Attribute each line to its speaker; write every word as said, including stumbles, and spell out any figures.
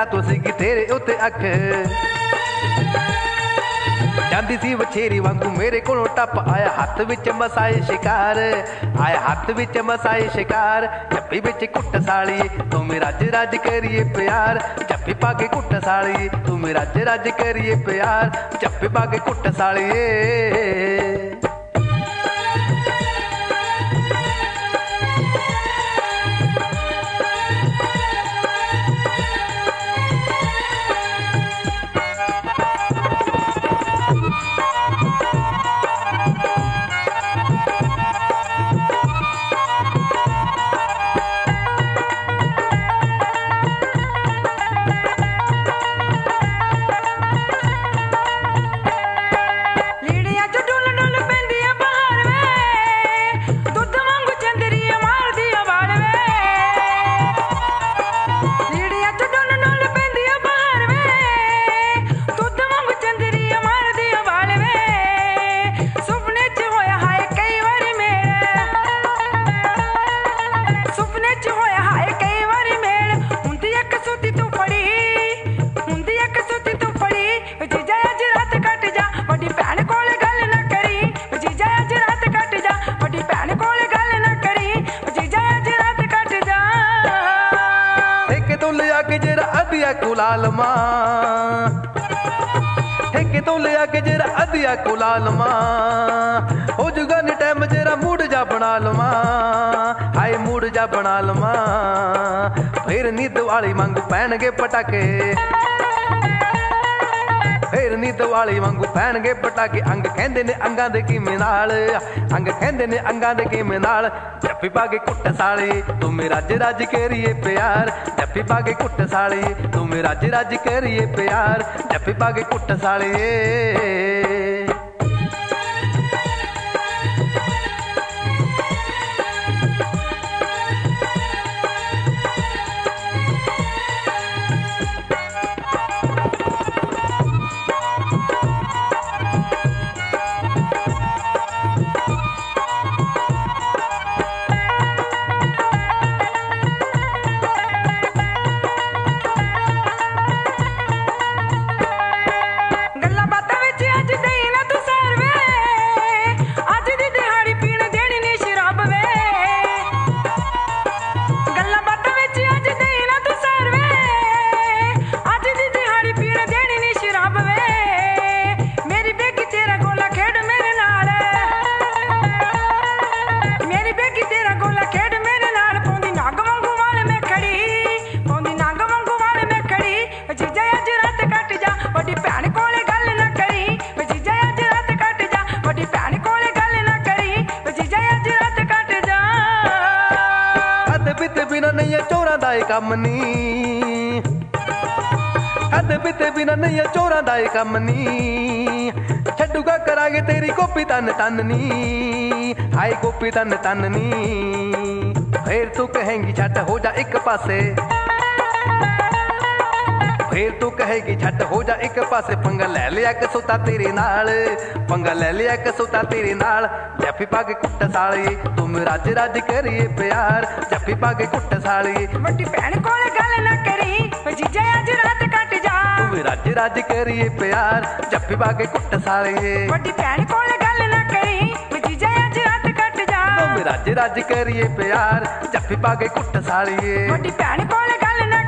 Speaker 1: ਤੂੰ ਸੀਗੀ ਤੇਰੇ ਉੱਤੇ ਅੱਖ ਜਾਂਦੀ ਸੀ ਵਛੇਰੀ ਵਾਂਗੂ ਮੇਰੇ ਕੋਲੋਂ ਟੱਪ ਆਇਆ ਹੱਥ ਵਿੱਚ ਮਸਾਏ ਸ਼ਿਕਾਰ ਆਇਆ ਹੱਥ ਵਿੱਚ ਮਸਾਏ ਸ਼ਿਕਾਰ ਜੱਫੀ ਵਿੱਚ ਕੁੱਟ ਸਾਲੀ ਤੂੰ ਮੇਰਾ ਰੱਜ ਰੱਜ ਕਰੀਏ ਪਿਆਰ ਜੱਫੀ ਪਾ ਕੇ ਕੁੱਟ ਸਾਲੀ ਤੂੰ ਮੇਰਾ ਰੱਜ ਰੱਜ ਕਰੀਏ ਪਿਆਰ ਜੱਫੀ ਪਾ ਕੇ ਕੁੱਟ ਸਾਲੀਏ ਕੁਲਾਲਮਾ ਠੇਕੇ ਤੋਂ ਲਿਆ ਕੇ ਜਿਹੜਾ ਅਧਿਆ ਕੁਲਾਲਮਾ ਹੋ ਜੂਗਾ ਨੀ ਟਾਈਮ ਜਿਹੜਾ ਮੂਡ ਜਾ ਬਣਾ ਲਵਾਂ ਹਾਏ ਮੂਡ ਜਾ ਬਣਾ ਲਵਾਂ ਫੇਰ ਨੀ ਦਿਵਾਲੀ ਵਾਂਗੂ ਪੈਣਗੇ ਪਟਾਕੇ ਫੇਰ ਨੀ ਦਿਵਾਲੀ ਵਾਂਗੂ ਪੈਣਗੇ ਪਟਾਕੇ ਅੰਗ ਕਹਿੰਦੇ ਨੇ ਅੰਗਾਂ ਦੇ ਕਿਵੇਂ ਨਾਲ ਅੰਗ ਕਹਿੰਦੇ ਨੇ ਅੰਗਾਂ ਦੇ ਕਿਵੇਂ ਨਾਲ ਜੱਫੀ ਪਾ ਕੇ ਕੁੱਟ ਸਾਲੀ ਤੂੰ ਮੇਰਾ ਰੱਜ ਰੱਜ ਕਰੀਏ ਪਿਆਰ ਜੱਫੀ ਪਾ ਕੇ ਕੁੱਟ ਸਾਲੀ ਤੂੰ ਮੇਰਾ ਰੱਜ ਰੱਜ ਕਰੀਏ ਪਿਆਰ ਜੱਫੀ ਪਾ ਕੇ ਕੁੱਟ ਸਾਲੀਏ ਕੰਮ ਨੀ ਹੱਦ ਬਿਤੇ ਬਿਨਾ ਨਹੀਂ ਚੋਰਾਂ ਦਾ ਇਹ ਕੰਮ ਨੀ ਛੱਡੂਗਾ ਕਰਾਂਗੇ ਤੇਰੀ ਗੋਪੀ ਤਨ ਤਨ ਨੀ ਹਾਏ ਗੋਪੀ ਤਨ ਤਨ ਨੀ ਫੇਰ ਤੂੰ ਕਹੇਂਗੀ ਛੱਡ ਹੋ ਜਾ ਇੱਕ ਪਾਸੇ ਫੇਰ ਤੂੰ ਕਹੇਗੀ ਛੱਡ ਹੋ ਜਾ ਇੱਕ ਪਾਸੇ ਪੰਗਾ ਲੈ ਲਿਆ ਕਸੂਤਾ ਤੇਰੇ ਨਾਲ ਪੰਗਾ ਲੈ ਲਿਆ ਕਸੂਤਾ ਤੇਰੇ ਨਾਲ ਜੱਫੀ ਪਾ ਕੇ ਕੁੱਟ ਸਾਲੀ ਤੂੰ ਮੇਰਾ ਰੱਜ ਰੱਜ ਕਰੀਏ ਪਿਆਰ ਜੱਫੀ ਪਾ ਕੇ ਕੁੱਟ ਸਾਲੀ
Speaker 2: ਵੱਡੀ ਭੈਣ ਕੋਲ ਗੱਲ ਨਾ ਕਰੀ ਜੀਜਾ ਅੱਜ ਰਾਤ ਕੱਟ ਜਾ
Speaker 1: ਤੂੰ ਮੇਰਾ ਰੱਜ ਰੱਜ ਕਰੀਏ ਪਿਆਰ ਜੱਫੀ ਪਾ ਕੇ ਕੁੱਟ ਸਾਲੀਏ
Speaker 2: ਵੱਡੀ ਭੈਣ ਕੋਲ ਗੱਲ ਨਾ ਕਰੀ ਜੀਜਾ ਅੱਜ ਰਾਤ ਕੱਟ ਜਾ
Speaker 1: ਤੂੰ ਮੇਰਾ ਰੱਜ ਰੱਜ ਕਰੀਏ ਪਿਆਰ ਜੱਫੀ ਪਾ ਕੇ ਕੁੱਟ ਸਾਲੀਏ
Speaker 2: ਵੱਡੀ ਭੈਣ ਕੋਲ ਗੱਲ ਨਾ